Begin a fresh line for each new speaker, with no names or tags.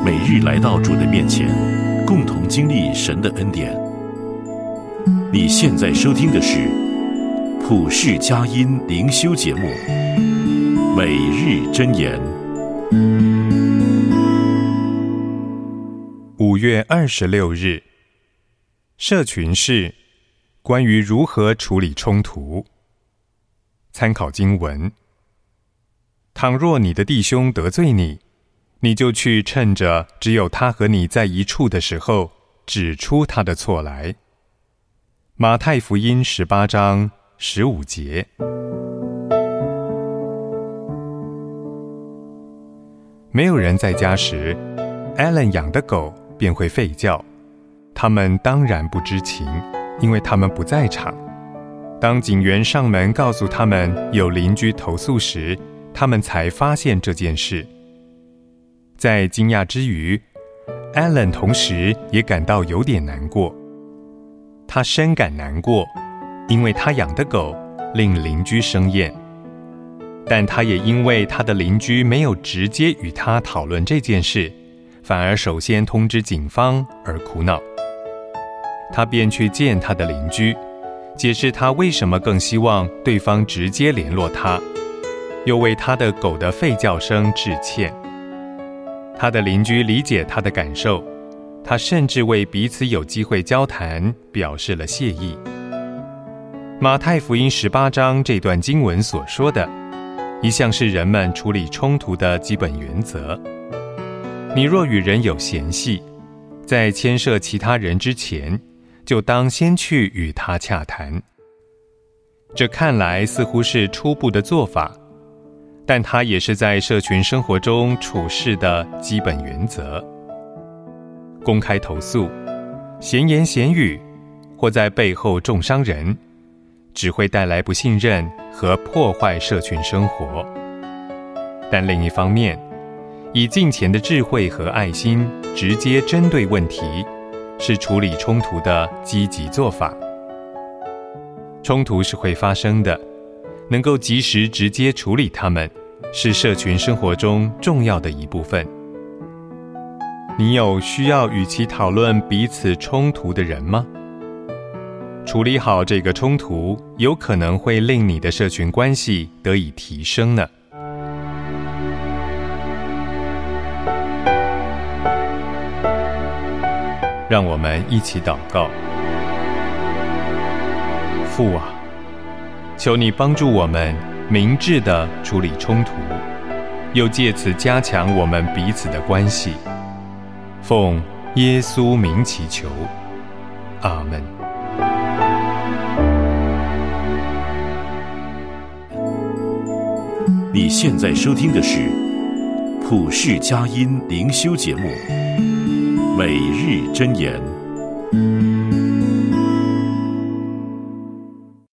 每日来到主的面前，共同经历神的恩典。你现在收听的是普世佳音灵修节目《每日箴言》。
5月26日，社群是关于如何处理冲突。参考经文：倘若你的弟兄得罪你，你就去趁着只有他和你在一处的时候，指出他的错来。马太福音18章15节。没有人在家时， Allen 养的狗便会吠叫，他们当然不知情，因为他们不在场。当警员上门告诉他们有邻居投诉时，他们才发现这件事。在惊讶之余， Allen 同时也感到有点难过。他深感难过，因为他养的狗令邻居生厌，但他也因为他的邻居没有直接与他讨论这件事，反而首先通知警方而苦恼。他便去见他的邻居，解释他为什么更希望对方直接联络他，又为他的狗的吠叫声致歉。他的邻居理解他的感受，他甚至为彼此有机会交谈表示了谢意。马太福音18章这段经文所说的，一向是人们处理冲突的基本原则。你若与人有嫌隙，在牵涉其他人之前，就当先去与他洽谈。这看来似乎是初步的做法，但它也是在社群生活中处事的基本原则。公开投诉、闲言闲语或在背后中伤人，只会带来不信任和破坏社群生活。但另一方面，以敬虔的智慧和爱心直接针对问题，是处理冲突的积极做法。冲突是会发生的，能够及时直接处理它们，是社群生活中重要的一部分。你有需要与其讨论彼此冲突的人吗？处理好这个冲突，有可能会令你的社群关系得以提升呢。让我们一起祷告。父啊，求你帮助我们明智地处理冲突，又借此加强我们彼此的关系。奉耶稣名祈求，阿们。
你现在收听的是普世佳音灵修节目《每日箴言》。